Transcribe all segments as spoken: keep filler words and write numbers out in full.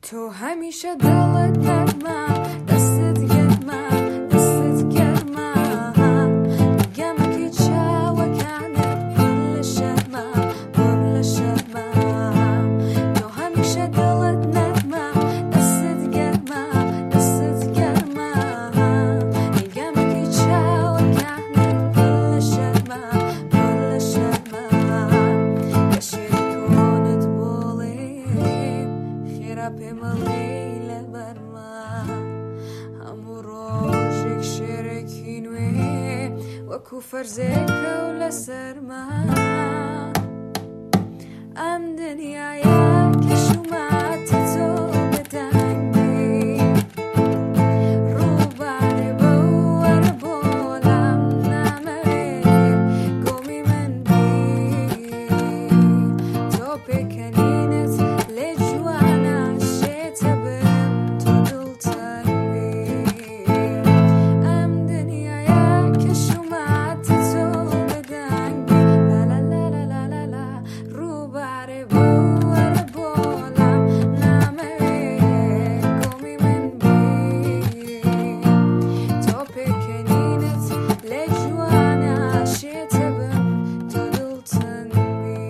تو همیشه دلت نرمه دستت گرمه دستت گرمه میگم که چاو کنه کل شرمه کل شرمه تو همیشه دلت نرمه دستت گرمه دستت گرمه میگم که چاو کنه کل شرمه کل شرمه کشید کنت بولین خیره پیمالیله برما همو روشک شرکینوی و کوفرزک و لسرما ام دنیای که شومت تو بدنگی رو بر بور بولم نمه گمی من بی تو پکنینت لجوانا شتبم تو دل تنبی ام دنیای که شومت تو بدنگی لا لا لا لا لا لا رو بر بور بولم نمه گمی من بی تو پکنینت لجوانا شتبم تو دل تنبی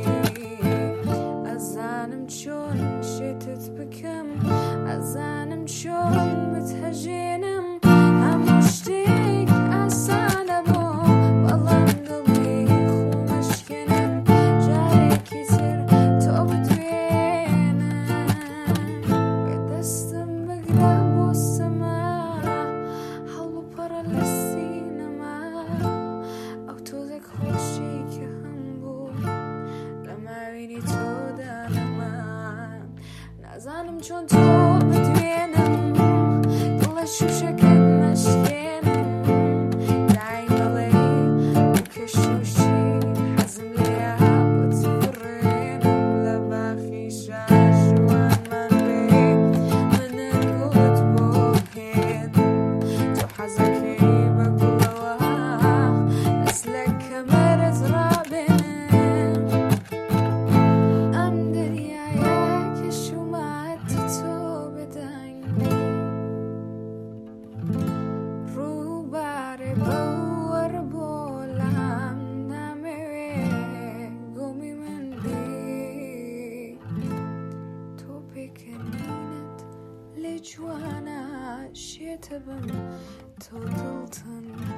ازانم چون شتت بکم ازانم چون متهجینم هم مشتیک اسانم و بلان دلی خونش کنم جاری کتر تو بدوینم به دستم بگره بوسما حلو پرا لسینما او تو دک خوشی که هم بود لما بینی تو دانم نزانم چون تو بدوینم دل شوشکت نشکنم دایم لی بکشوشی حزم لیا بتفرینم لباخی شاشوان من بی من الگوت بوهین تو حزکی بگلوه مثلك كمرز رابنم ام دنیای که شومت تو بدنگی رو بر بور بولم نمه گمی من بی تو پکنینت لجوانا شتبم تو دل تنبی